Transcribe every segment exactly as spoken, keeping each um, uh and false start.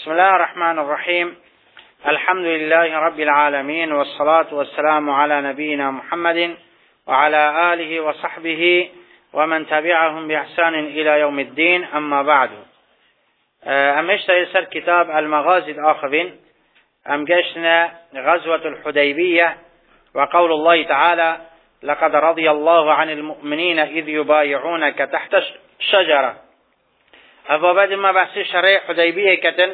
بسم الله الرحمن الرحيم. الحمد لله رب العالمين، والصلاة والسلام على نبينا محمد وعلى آله وصحبه ومن تبعهم بإحسان إلى يوم الدين. أما بعد، أم اشتهر كتاب المغازي الآخرين، أم جشنا غزوة الحديبية، وقول الله تعالى: لقد رضي الله عن المؤمنين إذ يبايعونك تحت الشجرة. بعد ما بحث شرع حديبية كتن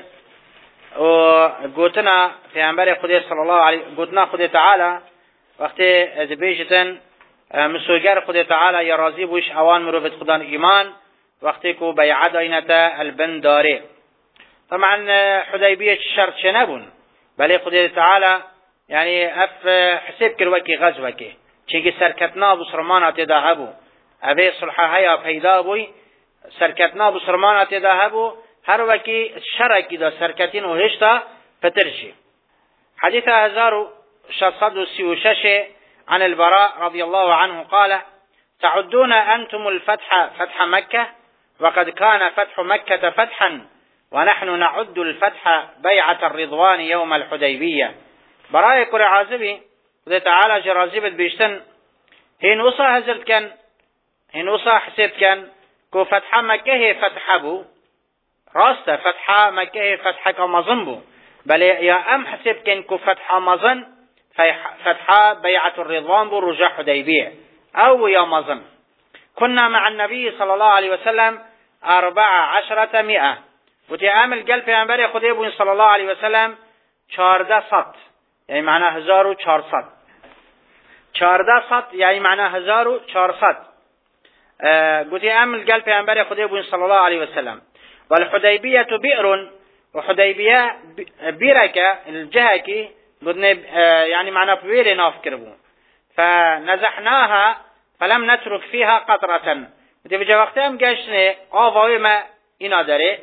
وقوتنا في عنبر خدي صلى الله عليه قوتنا خدي تعالى وقت دبيجتن مسوجر خدي تعالى يرازي بوش اوان مروفت خدان ايمان وقت كو بيعد اينتا البنداري. طبعا حديبية الشرط شنبون بل خدي تعالى يعني اف حسب كروكي غزوكي چونكي سركتنا بسرمانة تداهبو ابي صلحة هيا پیدا بوي سرکتنا بسرمانه تداهبو هر وکی شرکی دا سرکتین و هشتا فترشي. حديث هزار شصد وسيوشش عن البراء رضي الله عنه قال: تعدون أنتم الفتح فتح مكة، وقد كان فتح مكة فتحا، ونحن نعد الفتح بيعة الرضوان يوم الحديبية. براء يقول عازبي وذي تعالى جرازبت بيشتن هين وصا هزرت كان هين وصا حسيت كان كو فتح مكة فتح بو راست فتح مكة فتح كمظن بو بل يا أم حسب كن كو فتح مظن فتح بيعة الرضوان بو رجع حديبية أو يا مظن. كنا مع النبي صلى الله عليه وسلم أربع عشرة مئة، وتعامل قلب في أنباري خديبون صلى الله عليه وسلم چارده صد، يعني معناه هزار و چارصد. چارده صد يعني معناه هزار و چارصد. قلت أمل قال في أنبار خديبون صلى الله عليه وسلم: والحديبية بئر، وحديبية بيركة الجهكي قلنا يعني معنا بوير نافكربون، فنزحناها فلم نترك فيها قطرة. قلت بجا وقتهم قاشنا آفاوي ما إنا داره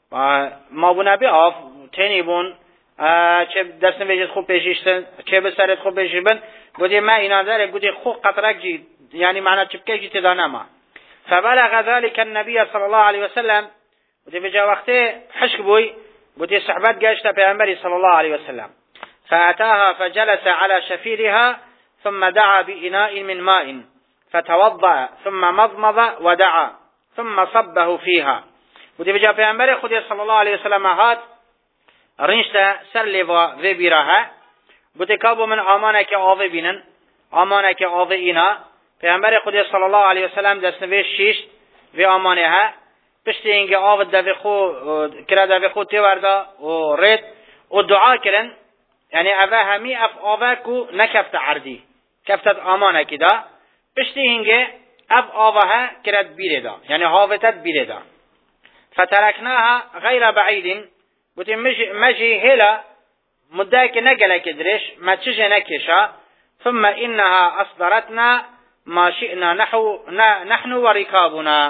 ما بنا بآف تنيبون چه دست نویجت خوب پیشیشتن چه بسرت خوب پیشیشتن. قلت ما إنا داره قلت خوب قطرك جي يعني معنا چبكي جي تدانما. فبلغ ذلك النبي صلى الله عليه وسلم، قلت بجا وقته حشك بوي قلت صحبات قاشتا بأنبري صلى الله عليه وسلم، فأتاها فجلس على شفيرها ثم دعا بإناء من ماء فتوضأ ثم مضمض ودعا ثم صبه فيها. قلت بجا بأنبري خدي صلى الله عليه وسلم هات رنشتا سرلوا في بيراها. قلت كابو من آمانك آذي بينن آمانك آذي إنا. پیامبر خدا صلی الله علیه و سلم دستنویش شیش و آمانه ها پشت اینکه آب دوی خو کرد دوی خو تی وردا و رد و دعا کردن، یعنی اوه همی اف آوه کو نکفت عردی کفتت آمانه کدا پشت اینکه اف آوه ها کرد بیره دا، یعنی هاوتت بیره دا. فترکناها غیر بعید، بودی مجی, مجی هلا مده که نگله کدرش مچجه نکشا. ثم انها اصدرتنا ما شئنا نحو نحن وركابنا.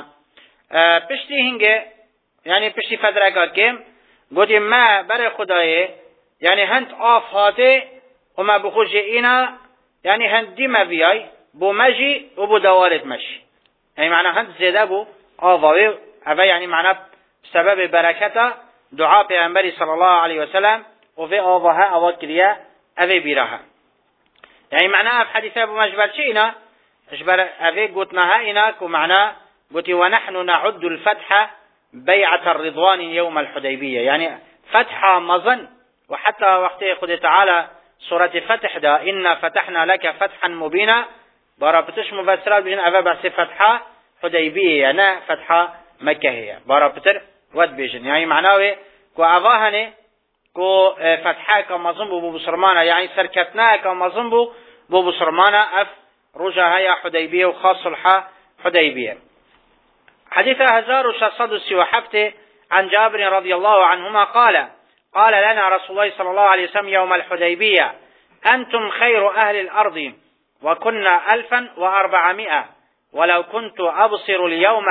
پشتی هنگه یعنی پشتی فدرکات کم گوتیم ما بر خدای یعنی هند آف هاته و ما بخوش اینا یعنی هند دی ما بیای بو مجی و بو دوارت مشی، یعنی معنی هند زیده بو آفاوی اوه، یعنی معنی سبب برکتا دعا پیغمبری صلی الله علیه وسلم و في آفاها آوا کریه اوه بیراها. یعنی معنی اف حدیثه بو مجبر چه اینا اجبر أبي قلتناها إناك ومعناه قلت ونحن نعد الفتح بيعة الرضوان يوم الحديبية، يعني فتح مظن. وحتى وقت خد تعالى سورة فتح دا إنا فتحنا لك فتحا مبينا بارابتش مفسرات بجن أبا بس فتحة حديبية يعني فتحة مكة هي بارابتر ود بجن، يعني معناه كو أفاهني كو فتحة كمظن بو بسرمانة، يعني سركتنا كمظن بو بسرمانة أف رجع هيا حديبية وخاص صلحة حديبية. حديث هزار شصد وحفته عن جابر رضي الله عنهما قال: قال لنا رسول الله صلى الله عليه وسلم يوم الحديبية: أنتم خير أهل الأرض وكنا ألفا وأربعمائة، ولو كنت أبصر اليوم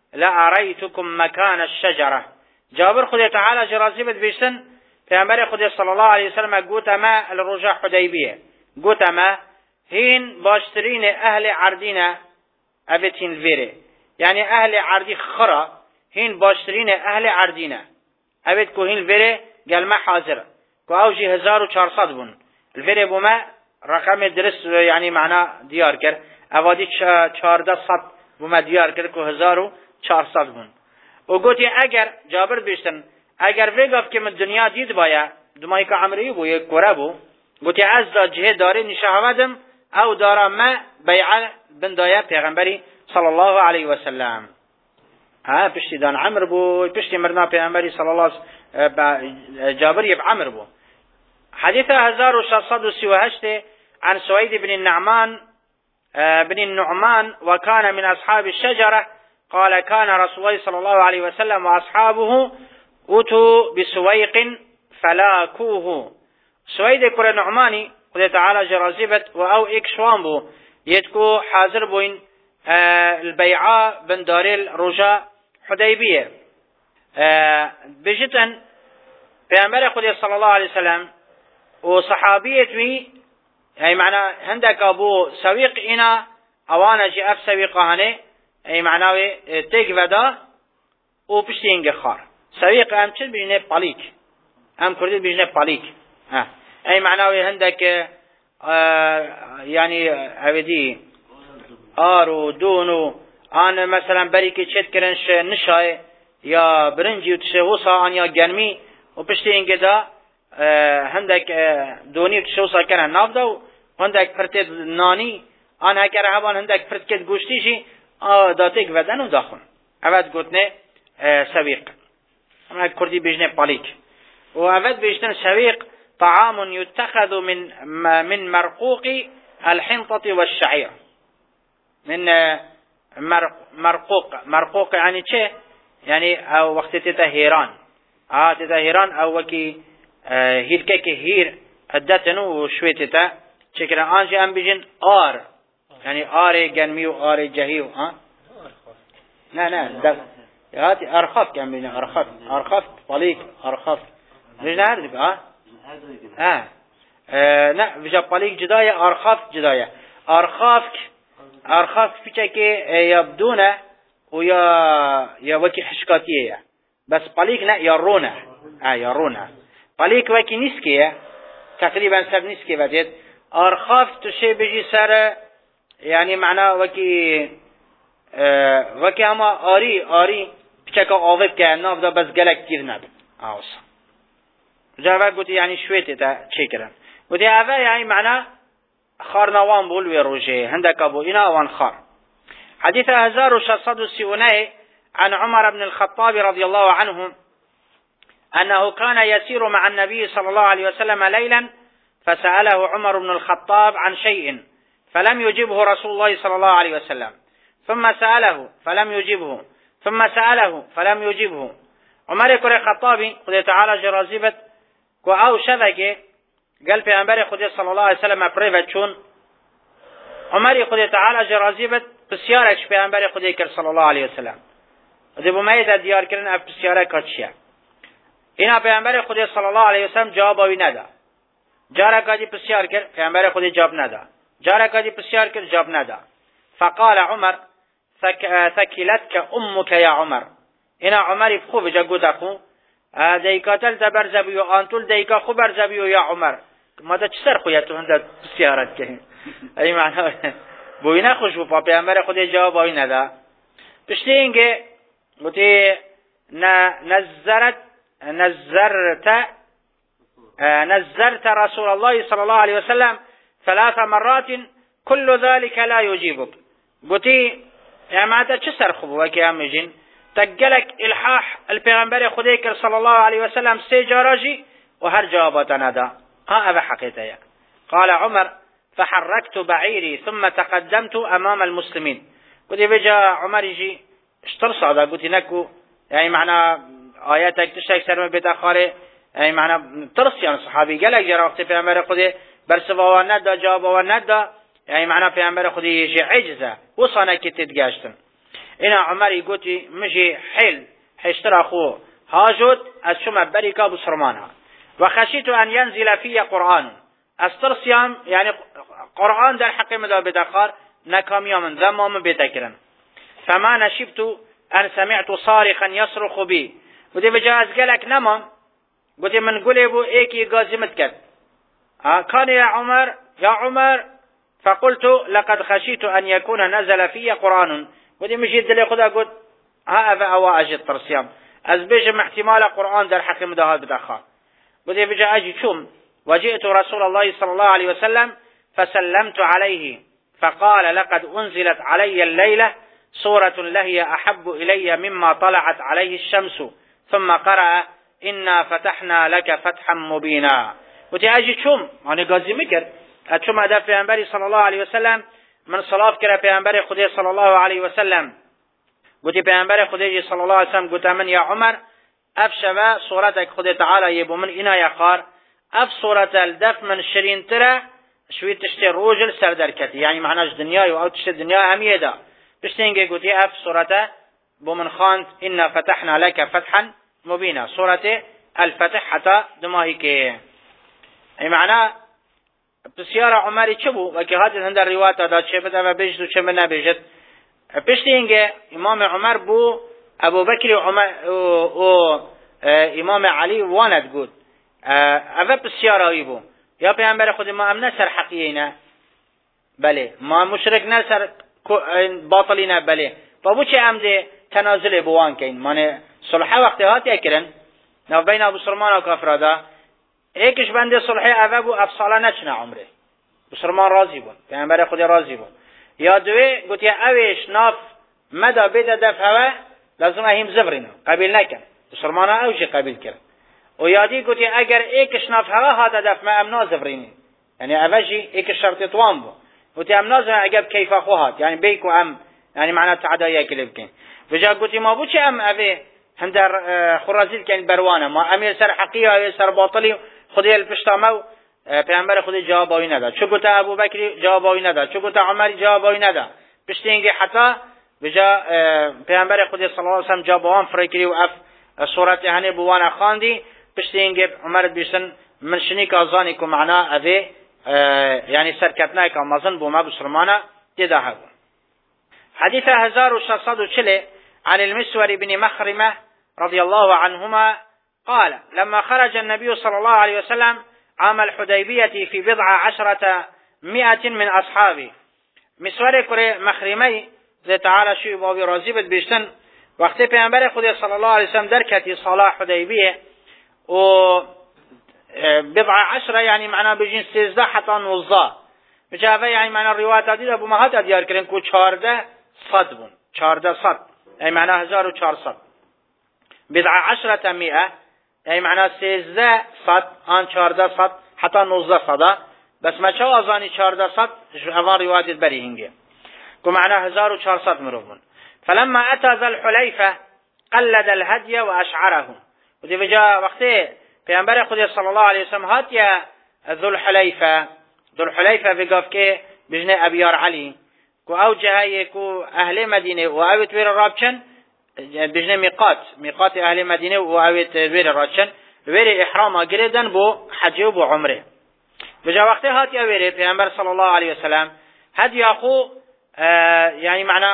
لأريتكم مكان الشجرة. جابر خدي تعالى جرازيبت بيشتن في أمر خدي صلى الله عليه وسلم قوت ما الرجع حديبية قوت ما هين باشترين أهل عردنا أبتين الفيري، يعني أهل عردي خرا هين باشترين أهل عردنا أبت كو هين الفيري قال ما حاضر كأوجي هزار وشارصد بون الفري بوما رقم درس يعني معناه ديار كر اوادي چارده صد بوما ديار كر كو هزار وشارصد بون وقلت اگر جابر بيشتن اگر ویگاف که من دنیا دید بایا دمایی که عمری بو یک کوره بو گوتی از دا جهه داری نشاهدم او دارا ما بیعه بندایا پیغمبری صلی الله علیه و سلم ها پشتی دان عمر بو پشتی مرنا پیغمبری صلی الله جابر یب عمر بو حديث هزار وشصد وسوهشت عن سويد بن النعمان بن النعمان وكان من أصحاب الشجرة قال كان رسول الله صلى الله عليه وسلم وأصحابه أتوا بسويق فلاكوه سويد كر نعماني قد تعالى جرازبت وأو إكشوان بو يتكو حاضر بوين البيعاء بن داريل رجاء حديبية بجتن بأمر خدي صلى الله عليه وسلم وصحابية وي أي معنى هندك أبو سويق إنا أوانا جي أف سويقانه أي معنى تيك ودا وبشتي إنجي خار سويق أم چل بجنه باليك أم كردي بجنه باليك ها أي معنى هندك آه يعني أبدي آرو دونو آن مثلا بريكي چت کرنش نشاي يا برنجي وتشوصا آن يا گرمي وبشتي إنجي دا هندك دونی تشوصا کنن ناف دو هندك پرتد نانی آن هکر هوان هندك پرتکت گوشتیشی داتک ودن و داخن اود گوتنه سویق اما کردی بجنه پالیک و اود بجنه سویق طعام يتخذ من من مرقوق الحنطة والشعير من مرقوق مرقوق يعني چه يعني او وقت تتهيران اه تتهيران او وكي هيركك هير ادتنو وشويتتا شكرا انجي ام بيجن ار يعني ار جنميو ار جهيو ها لا لا هاتي ارخف كم بين ارخف ارخف طليق ارخف مش عارف ها اه لا بجا طليق جدايه ارخف جدايه ارخفك ارخف فيك يبدونه ويا يا وكي حشكاتيه بس طليق لا يرونه اه يرونه طليق وكي نسكيه تقريبا سر نسكي بديت ارخف تشي بيجي سر يعني معناه وكي اه وكي اما اري اري بچكا اوب كان نافدا بس گلك گير نب اوس جواب قلت يعني شويته تا چيكرن قلت هذا يعني معناه خارنوان بول وروجي عندك ابو انا وان خار حديث هزار وشصد السيوناي عن عمر بن الخطاب رضي الله عنه أنه كان يسير مع النبي صلى الله عليه وسلم ليلا فسأله عمر بن الخطاب عن شيء فلم يجبه رسول الله صلى الله عليه وسلم ثم سأله فلم يجبه ثم سأله فلم يجبه عمر كري الخطابي خذ تعالى جرازبت كأو شذكي قال في أنبار خذ صلى الله عليه وسلم بريفت شون عمر خذ تعالى جرازبت بسيارك في أنبار خذ كر صلى الله عليه وسلم ذي بميزة ديار كرن أب بسيارك كاتشيا اینا پیامبر خدا صلی الله علیه و سلم جوابی ندا جارا کاجی بسیار کرد پیامبر خدا جواب ندا جارا کاجی بسیار کرد جواب ندا فقال عمر ثكلتك امك يا عمر اینا عمر خوب جگو دخو دیکاتل دبرزبی و انتول دیکا خوب برزبی و یا عمر ما دا چسر خویتو هنده بسیارت که ای معنی بوینا خوش بو پیامبر خدا جوابی ندا پشتی اینگه گوتی نزرت نزرت نزرت رسول الله صلى الله عليه وسلم ثلاث مرات كل ذلك لا يجيبك قلتي يا ماذا تشسر خبوك يا مجن تقلك الحاح البيغمبر خديك صلى الله عليه وسلم سيجاراجي وهر جوابتنا دا ها أبا حقيتها قال عمر فحركت بعيري ثم تقدمت أمام المسلمين قلت بجا عمر يجي اشتر صعدا قلت نكو يعني معنى آياتك تشتك سرم بتأخاره يعني معنى ترس يعني صحابي قالك جرى وقت في أمر خده برسوا وندا جوابا وندا يعني معنى في أمر خده يجي عجزة وصانا كتت قاشتن إنا عمر يقولي مجي حل حشتر أخوه هاجد الشمع بركة بصرمانها وخشيت أن ينزل في قرآن استرسيام يعني قرآن در حق مدى بتأخار نكاميا من ذمام بتكرن فما نشبت أن سمعت صارخا يصرخ بي ودي بجاز قالك نما قلت من قولي بو ايكي قازمت كد كان يا عمر يا عمر فقلت لقد خشيت أن يكون نزل في قرآن قلت مشيت دلي خدا قلت ها أفا أوا أجد ترسيام از بيجم احتمال قرآن در حق مدهات بدخان قلت بجا أجي شوم وجئت رسول الله صلى الله عليه وسلم فسلمت عليه فقال لقد أنزلت علي الليلة سورة لهي أحب إلي مما طلعت عليه الشمس ثم قرأ إنا فتحنا لك فتحا مبينا قلت أجي شوم أنا قازي مكر أتشوم هذا پیامبری صلى الله عليه وسلم من صلاة كرا پیامبر خدای صلى الله عليه وسلم قلت پیامبر خدای صلى الله عليه وسلم قلت من يا عمر أفشوا صورتك خدای تعالى يبو من إنا يخار أف صورة الدف من شرين ترى شوي تشتي روجل سردر كتي يعني معناش دنيا أو تشتي دنيا همية دا بشتينجي قلت أف صورة بو من خانت إنا فتحنا لك فتحا مبينا صورة الفتح حتى دماهيك أي معناه بسیار عمری چه بو و که هاتن در روایت داد چه بده و بجد و چه نبجد پشت اینگه امام عمر بو ابو بکر و عمر و, و امام علی واند گود اوه بسیار هایی بو یا پیامبر خود ما ام نسر حقیقی بله ما مشرک نسر باطلی نه بله بابو چه امده تنازل بوان کن مانه صلحه وقتی هاتی اکرن نو بین ابو سلمان و کافرادا ایکش بنده صلحه اوه بو افصاله نچنه عمره بسرمان راضی بون پیامبر خود راضی بون یا دوی گوتی اویش ناف مدا بده دفعه لازم اهیم زبرینو قبیل نکن بسرمان اوش قبیل کرد و یادی گوتی اگر ایکش ناف هوا هاتا دفعه امنا زبرینی یعنی اوشی ایکش شرط توان بو گوتی امنا زبرین اگر کیفا خوهات یعنی بیکو ام یعنی معنی تعدایه کلیب کن بجا گوتی ما بو چه ام اوه هندر خرازیل کن بروانه ما امیر سر حقیه اوه سر باطلی خودی الپشتامو پیامبر خودی جواب آوی نداد چو گوته ابو بکری جواب آوی نداد چو گوته عمر جواب آوی نداد پشت اینکه حتی بجا پیامبر خودی صلی الله علیه و سلم جواب آن فریکری و اف صورت هنی بوان خواندی پشت اینکه عمر بیشتن من شنی که ازانی که معنا اوی یعنی سرکتنای که مزن بوما بسرمانه دیده هبون حديث هزار وشصد وشله عن المسور بن مخرمة رضي الله عنهما قال لما خرج النبي صلى الله عليه وسلم عام الحديبية في بضع عشرة مئة من أصحابه مسور كره مخرمي ذي تعالى شو بابي رازبت بيشتن وقت پیامبر خدا صلى الله عليه وسلم دركتي صلاة حديبية و بضع عشرة يعني معناه بجين سيزده حتى نوزده بجاوه يعني معناه الروايات دي ابو مهات ديار كرن كو چارده صد بون چارده صد اي معناه هزار و چارصد بضع عشرة مئة اي معناه سيزده صد آن چارده صد حتى نوزده صده بس ما چه ازانی چارده صد اوان روایت بری هنگه كو معناه هزار و چارصد مروفون فلما اتى ذا الحليفة قلد الهدي واشعره ودي بجا وقته پیامبر خدا صلی الله علیه و سلم هات یا ذو الحلیفه ذو الحلیفه بگفت که بجنه ابیار علی کو او جهه کو اهل مدینه و اوت ویر رابچن بجنه میقات میقات اهل مدینه و اوت ویر رابچن ویر احرام گردن بو حج و بو عمره بجا وقته هات یا ویر پیامبر صلی الله علیه و سلم هدی اخو یعنی معنا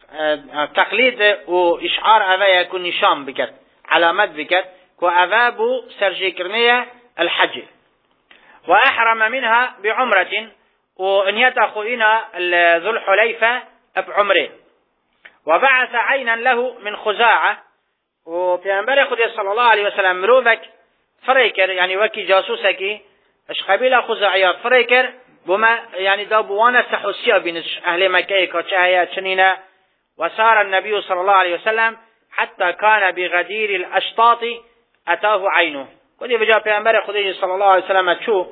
تقلید و اشعار اوه یکون نشان بکد علامت بکد وأذاب سرجيكرنية الحج وأحرم منها بعمرة وإن يتأخذنا ذو الحليفة بعمره وبعث عينا له من خزاعة وبينبري خدي صلى الله عليه وسلم مروفك فريكر يعني وكي جاسوسكي اش قبيلة خزاعية فريكر بما يعني دابوانا سحوسيا بين أهل مكة كتشاهية شنينة وسار النبي صلى الله عليه وسلم حتى كان بغدير الأشطاط اتاه عینه کدی بجا پیامبر خدا صلی الله علیه و سلم چو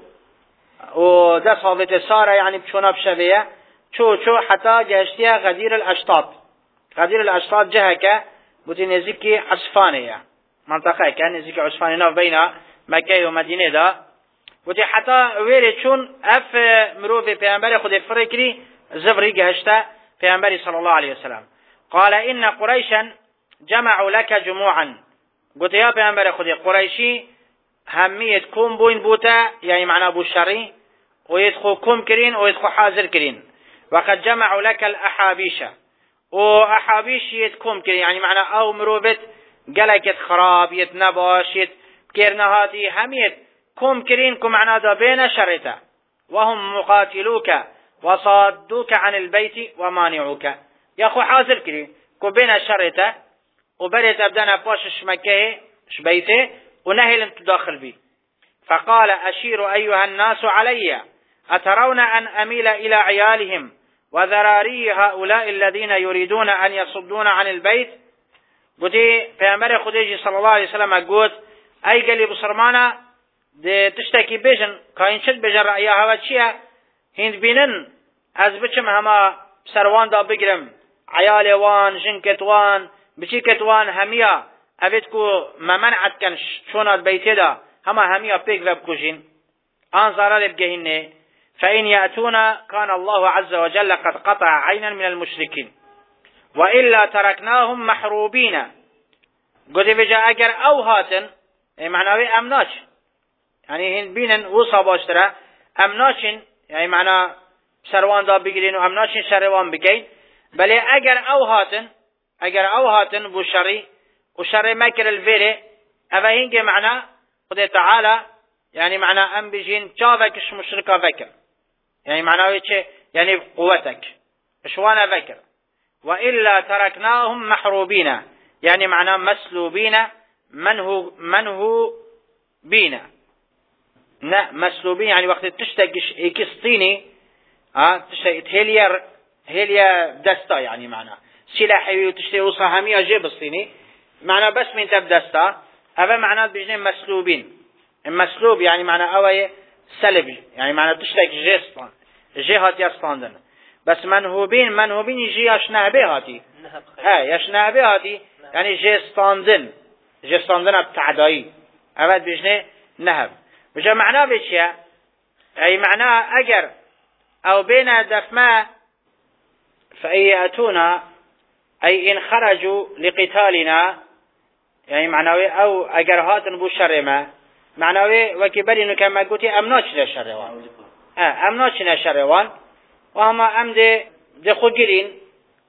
و ده صابت ساره یعنی چونا بشویه چو چو حتی گشتیه غدیر الاشطاط غدیر الاشطاط جهه که بودی نزدیکی عصفانیه منطقه که نزدیکی عصفانیه بین مکه و مدینه دا بودی حتی ویری چون اف مروف پیامبر خدا فرکری زبری گشته پیامبر صلی الله علیه و سلم قال ان قریشا جمعوا لك جموعا قلت يا پیامبر خدا قریشی همیت کم بوین بوتا یعنی معنا بو شری و يدخو کم کرین و يدخو حاضر کرین وقد جمعوا لك الاحابيش و احابيش يد کم کرین یعنی معنا او مروبت گلکت خراب يد نباش يد كيرنهاتي هميت كم كرين كم معنا دا بين شرطة وهم مقاتلوك وصادوك عن البيت ومانعوك يا أخو حاضر كرين كم بين شرطة وبريت أبدانا باش شمكه شبيته ونهل انت داخل بي فقال أشير أيها الناس علي أترون أن أميل إلى عيالهم وذراري هؤلاء الذين يريدون أن يصدون عن البيت قلتي پیامبر خديجي صلى الله عليه وسلم قلت أي قلي بصرمانا دي تشتكي بيجن كاين شد بيجن رأيها وچيا هند بينن از بچم هما سروان دا بگرم عيال وان جنكت وان بچيكت وان هميا أبتكو ممنعت كان شونات بيتي دا هما هميا بيك وبكوشين أنظر لبقهن فإن يأتونا كان الله عز وجل قد قطع عينا من المشركين وإلا تركناهم محروبين قد بجا أجر أو هاتن معنى أمناش يعني هن بينن وصا باشترا أمناش يعني معنى سروان دا بگرين وأمناش سروان بكين بل أجر أو هاتن أجر أو هاتن بشري وشر مكر الفيري أفا هنك معنى قد تعالى يعني معنى أم بجين جافكش مشركا فكر يعني معناه ايش يعني قوتك اشوانا فكر وإلا تركناهم محروبين يعني معناه مسلوبين منه منه بينا لا مسلوبين يعني وقت تشتكش اكستيني اه تشتكي هيليا هيليا دستا يعني معناه سلاحي وتشتكي وصهمية جيب الصيني معناه بس من تبدستا هذا معناه بيجين مسلوبين المسلوب يعني معناه اوي سلبي يعني معناه تشتكي جيستان جهات يستاندن بس منهوبين منهوبين يجي يشنع بهاتي ها يشنع بهاتي يعني جيستاندن جيستاندن بتعدائي أبد بيجني نهب بجا معناه بيشيا أي معناه أجر أو بين دفما فأي يأتونا أي إن خرجوا لقتالنا يعني معناه أو أجر هاتن بو شرما معناه وكبرينو كما قلتي أمناش للشروان اه أمناش للشروان وهما أم دي دي خجرين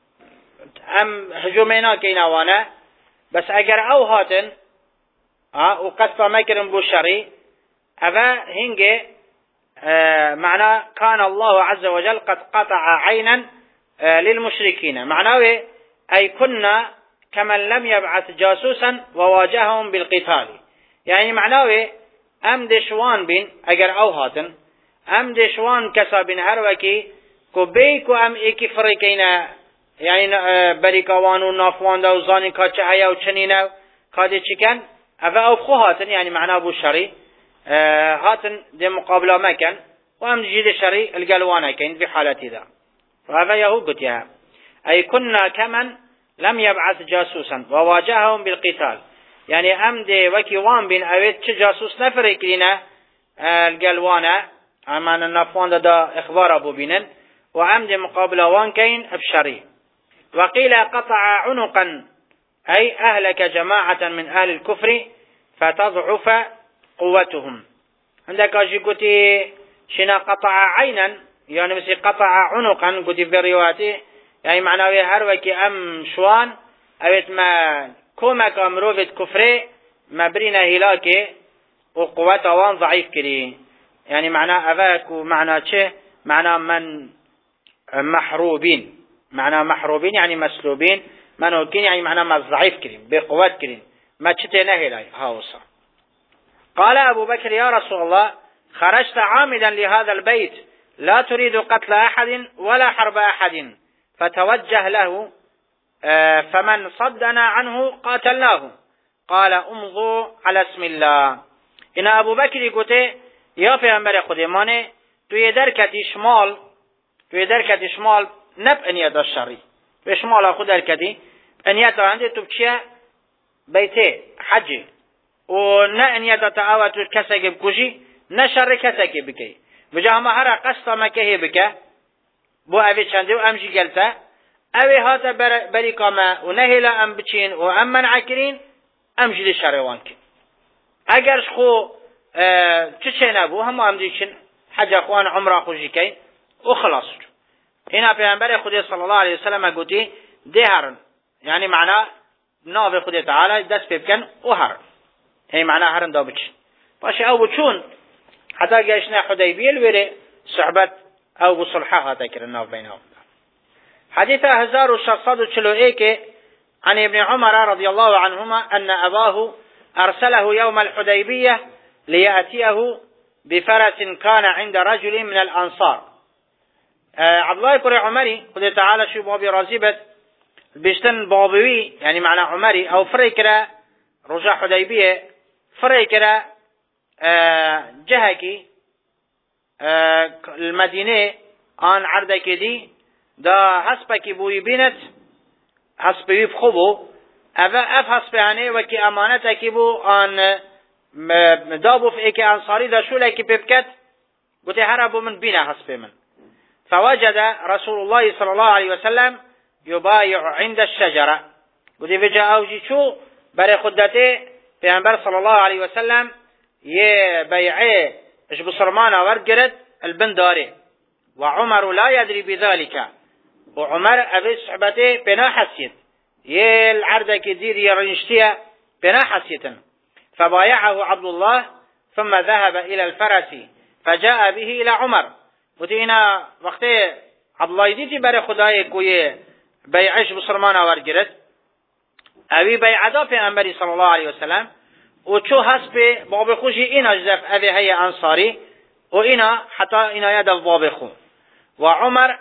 أم هجومينا كيناوانا بس أجر أو هاتن اه وقد مكرن بو شري أفا هنجي آه معناه كان الله عز وجل قد قطع عينا آه للمشركين معناه أي كنا كمن لم يبعث جاسوسا وواجههم بالقتال يعني معناه أم دشوان بين أجر أو هاتن أم دشوان كسا بين هروكي كبيكو أم إيكي فريقين يعني آه بريكوان ونافوان دا وزاني كاتش هيا وچنينو كادي چكن أفا أو خو هاتن يعني معناه بو شري آه هاتن دي مقابلة مكان وأم جيد الشري القلوانا كين في حالة ذا وهذا يهو قتها أي كنا كمن لم يبعث جاسوسا وواجههم بالقتال يعني أم دي وكي وان بين أويت چه جاسوس نفرق لنا آه القلوانا أمان النفوان دا, دا إخبار أبو بينن وأم دي مقابلة وان كين بشري وقيل قطع عنقا أي أهلك جماعة من أهل الكفر فتضعف قوتهم عندك أجي قلتي شنا قطع عينا يعني مثل قطع عنقا قلتي في رواياتي يعني معناه هروكي أم شوان أويت ما كومك أمروفة كفر ما برينا هلاكي وقوته وان ضعيف كري يعني معناه أفاك ومعناه شيء معناه من محروبين معناه محروبين يعني مسلوبين منوكين يعني معناه ما ضعيف كريم بقوات كريم ما تشتينا هلاي هاوصا قال أبو بكر يا رسول الله خرجت عامدا لهذا البيت لا تريد قتل أحد ولا حرب أحد فتوجه له فمن صدنا عنه قاتلناه قال امضوا على اسم الله إن أبو بكر قلت يا پیغمبر خودمانه توی درکت شمال توی درکت شمال نب انیت الشری توی شمال خود درکتی انیت عنده تو بچه بیته حجی و نه انیت تعاوه تو کسک بکشی نه شر کسک بکی بجا همه هر قصد مکه بکه بو اوی چنده و امجی گلته اوی هاتا بری کامه و نهیلا ام بچین و ام منع کرین امجی دی شروان کن اگرش خو چه چه نبو همه هم دیشن حج اخوان عمره خوشی کن و خلاص جو اینا پیغمبر خود صلی الله علیه وسلم گوتی ده هرن یعنی معنا ناو خود تعالی دست بکن و هرن هي معناها هرن دا بچن باشه او بچون حتى گشنا حدیبیه الوره صحبت او بصلحه هاتا کرنا بینهم. حديث هزار وشصد وشلوئيك عن ابن عمر رضي الله عنهما أن أباه أرسله يوم الحديبية ليأتيه بفرس كان عند رجل من الأنصار. آه عبد الله كري عمري قد تعالى شو بابي رازبت بيشتن بابوي يعني معنى عمري أو فريكرا رجع حديبية فريكرا آه جهكي آه المدينة آن عردك دي دا حسبك بوي بينت حسبي بخبو أفا أف حسبانه وكي أمانتك بو آن دابو في إيكي أنصاري دا شو لكي ببكت قلت هربوا من بينا حسب من فوجد رسول الله صلى الله عليه وسلم يبايع عند الشجرة قلت فجأة أوجي شو بري خدته پیغمبر صلى الله عليه وسلم يبيعه اش بصرمانه ورقرد البنداري وعمر لا يدري بذلك وعمر أبي صحبته بنا حسيت يه العرضة كدير يرنشتيا بنا حسيتا فبايعه عبد الله ثم ذهب إلى الفرس فجاء به إلى عمر وتينا وقت عبد الله يديتي بري خداي كوي بيعش بصرمانه ورقرد أبي بيعدا في أنبري صلى الله عليه وسلم وشو حسب باب خوشي إنا جزف أبي هي أنصاري وإنا حتى إنا يدف باب خو وعمر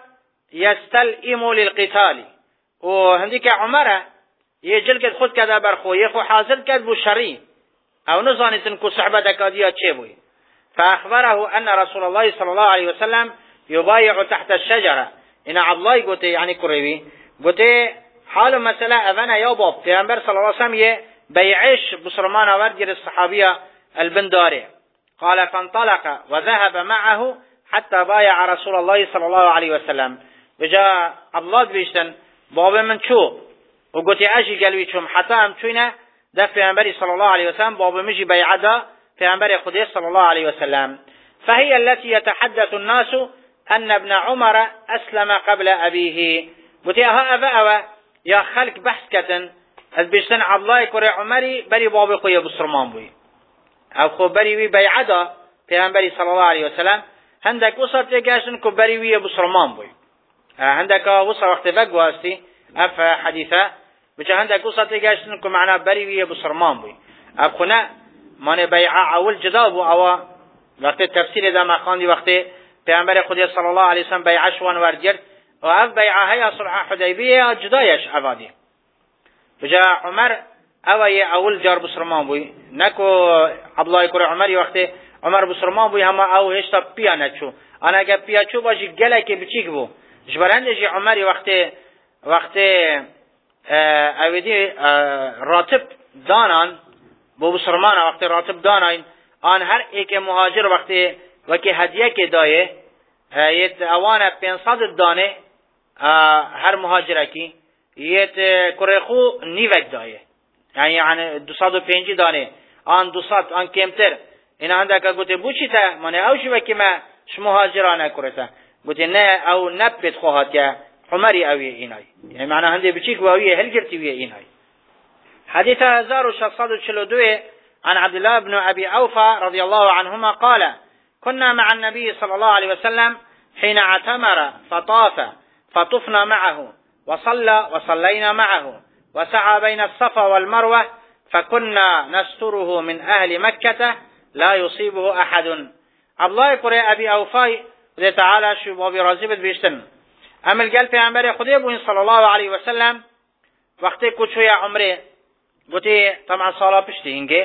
يستلئم للقتال وهنديك عمر يجل خود كذا برخو يخو حاضر كذ بشري أو نظاني تنكو صحبتك أديا تشيبوي فأخبره أن رسول الله صلى الله عليه وسلم يبايع تحت الشجرة إن عبد الله قلت يعني كريبي قلت حال مسألة أذنا يا باب پیغمبر صلى الله عليه وسلم بيعش بصرمان ورجل الصحابية البنداري قال فانطلق وذهب معه حتى بايع رسول الله صلى الله عليه وسلم بجاء عبد الله بيشتن باب من شو وقلت أجي قلبي شم حتى أم شوينه ده پیغمبر صلى الله عليه وسلم باب مجي بيعدا پیغمبر خدي صلى الله عليه وسلم فهي التي يتحدث الناس أن ابن عمر أسلم قبل أبيه قلت ها أبا أبا يا خلق بحث كتن البيشتن عبد الله كري عمري بري بابي قوي بصرمان بوي او خو بري وي بيعدا پیغمبر صلى الله عليه وسلم هندك وصل تيجاشن كو بري وي بصرمان بوي هندك وصل وقت فقواستي اف حديثه بچ هندك وصل تيجاشن كو معنا بري وي بصرمان بوي اب خنا من بيع اول جداب او وقت تفسير ده ما خاندي وقت پیغمبر خدا صلى الله عليه وسلم بيع شوان ورجر و اف بيعه هي صلح حديبيه جدايش عبادي بجا عمر اوی اول جار بسرمان بوی نکو عبدالله کره عمری وقتی عمر بسرمان بوی همه او هشتا پیا نچو انا اگه پیا چو باشی گله که بچیک بو جبرنده جی عمری وقتی وقتی اوی دی راتب دانان بو بسرمان وقتی راتب دانان آن هر ایک مهاجر وقتی وکی هدیه که دایه یت اوانه پینصد دانه هر مهاجره کی یت کرخو نیوک دایه یعنی یعنی دوصد و پنج دانه آن دوصد آن کمتر این عندك گوته بوچی تا من اوش وکی ما شما مهاجرانه کرتا گوته نه او نبت خواهد که عمری اوی اینای یعنی معنی هنده بچیک و اوی هل گرتی وی اینای. حديث هزار وشصد وشلودوه عن عبد الله بن أبي أوفى رضي الله عنهما قال كنا مع النبي صلى الله عليه وسلم حين اعتمر فطاف فطفنا معه وصلى وصلينا معه وسعى بين الصفا والمروة فكنا نستره من أهل مكة لا يصيبه أحد. عبد الله قرئ أبي أوفى رضي تعالى شو برازبت بيشتن أمل قال في عمر خديبه صلى الله عليه وسلم وقت كوشوية عمره قلت طبعا صلاة بشتي هنگه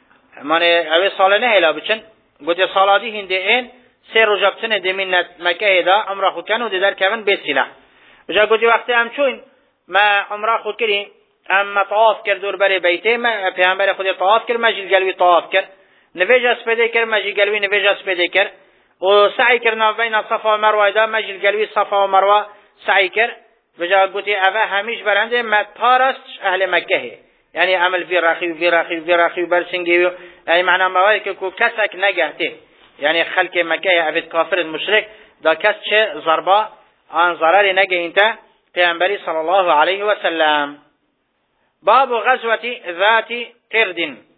مانه اوه صلاة نهلا بچن قلت صلاة دي هنده این سه رجبتن دمین مکه دا عمره خود کن و در کمن بیت سلاح بجا قلت وقتی هم چون ما عمره خود کریم اما طواف کرد دور بر بیته ما پیغمبر خود طواف کرد مجل قلوی طواف کرد نویج اسپیده کرد مجل قلوی نویج اسپیده کرد و سعی کرد بین صفا و مروه دا مجل قلوی صفا و مروه سعی کرد بجا قلت اوه همیش برنده ما پارست اهل مکه يعني عمل في راخي في راخي في راخي برسنجي يعني معناه موارك كو كسك نجهته يعني خلق مكة أبد كافر المشرك دا كسش ضربة عن ضرر نجه انت پیغمبر صلى الله عليه وسلم. باب غزوة ذات قرد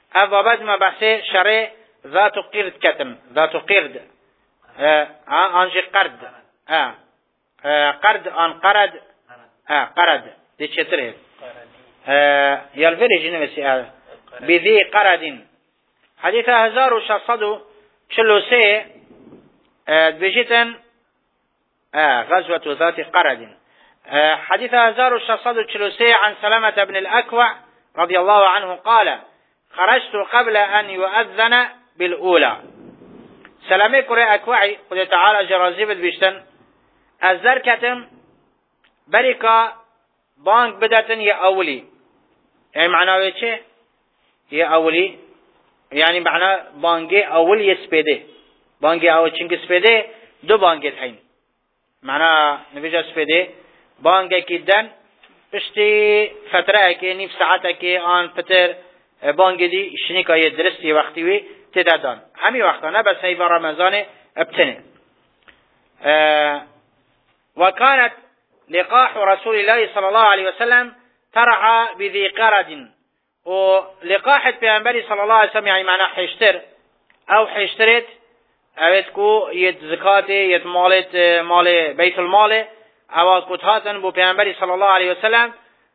اف بابد ما بحثي شرع ذات قرد كتم ذات قرد اه انجي قرد اه, اه قرد ان قرد اه قرد دي چتره اه يالفري جنوسي اه بذي قرد حديث هزار وشصد شلو سي اه بجيتن اه غزوة ذات قرد اه حديث هزار وشصد شلو سي عن سلامة بن الأكوع رضي الله عنه قال خرجت قبل أن يؤذن بالأولى سلامي كري أكوعي قد تعالى جرازيبت بيشتن الزر كتم بريكا بانك بدتن يا أولي يعني معناه ايش يا أولي يعني معناه بانجي أول يسبيده بانجي أول چنك سبيده دو بانجي تحين معناه نفيجا سبيده بانجي كدن پشتی فتره که نیف ساعته که آن فتر بانگی دی شنیکا یه درستی وقتی وی تدادان همی وقتا نه بس هیوا رمضان ابتنه اه وكانت لقاح رسول الله صلى الله عليه وسلم ترعى بذي قرد ولقاحة بيعنبري صلى الله عليه وسلم يعني معنى حيشتر او حيشترت اويتكو يت زكاتي يت مالت مال بيت المال او کتهاتن بو پیامبری صلی الله علیه وسلم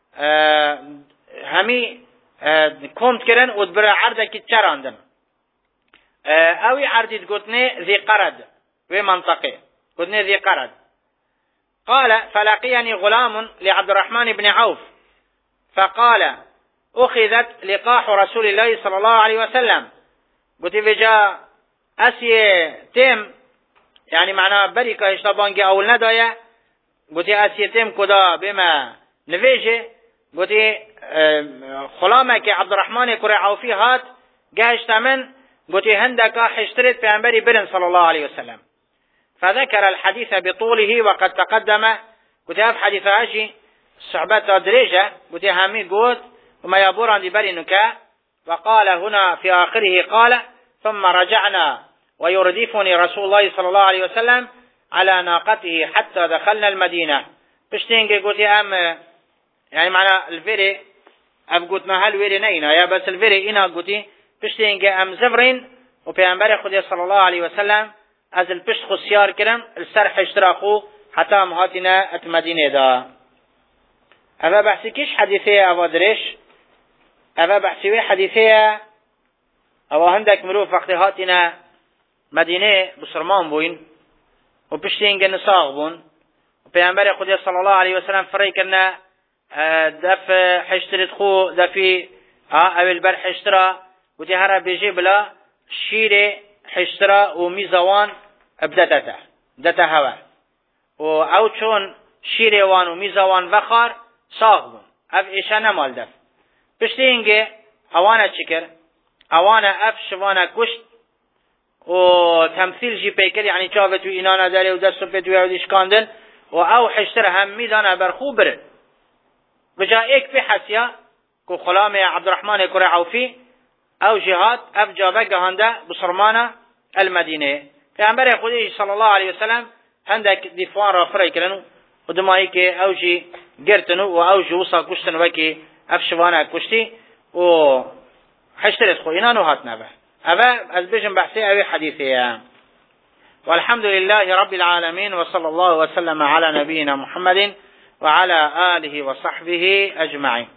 همی کمت کردن و بر عرضه کی چراندن اوی عرضید گتنه ذی قرد و منطقه گتنه ذی قرد قال فلقيني غلام لعبد الرحمن بن عوف فقال أخذت لقاح رسول الله صلى الله عليه وسلم قلت بجا أسي تيم يعني معناه بريكا يشتبانجي أول ندايا قلت أسي تيم كدا بما نفيجه قلت خلامك عبد الرحمن كري عوفي هات قاشت من قلت هندك حشترت بأنبري برن صلى الله عليه وسلم فذكر الحديث بطوله وقد تقدم قلت هذا حديث أجي صحبات دريجة قلت همي قلت وما يبوران دي بري نكا وقال هنا في آخره قال ثم رجعنا ويردفني رسول الله صلى الله عليه وسلم على ناقته حتى دخلنا المدينة بشتينك قلت أم يعني معنى الفيري أب قلت ما هالويري نينا يا بس الفيري إنا قلت بشتينك أم زفرين وبيعنبري خدي صلى الله عليه وسلم از الپشت خسیار کرم السر حشتراخو حتی مهاتنا اتمدینه دا اوه بحثی کش حدیثه اوه درش اوه بحثی حدیثه اوه هندک مروف وقتی هاتنا مدینه بسرمان بوین و پشتی اینگه نساغ بون و پیانبر خودی صلی الله علیه وسلم فری کرنا دف حشترت خو دفی اول بر حشترا و تی هر بیجی بلا شیر حشترا و میزوان ابدتته دته هوا و او چون شیروان و میزوان وخار ساغ بون اف ایشا نمال دف پشتی اینگه اوانه چکر اوانه اف شوانه کشت و تمثیل جی پیکر یعنی چاوتو اینا نداره و دستو پیتو یعودیش کاندن و او حشتر هم میدانه برخو بره بجا ایک پی حسیا که خلام عبدالرحمن کره عوفی او جهاد اف جابه گهانده بسرمانه المدینه پیامبر خودی صلی الله علیه وسلم هندک دفاع را فرای کردن و دمایی که اوجی گرتنو و اوجی وصا کشتن وکی افشوانه کشتی و حشترت خو اینا نوهات نبه اوه از بجن بحثی اوی حدیثیه والحمد لله رب العالمين وصلى الله وسلم على نبينا محمد وعلى آله وصحبه أجمعين.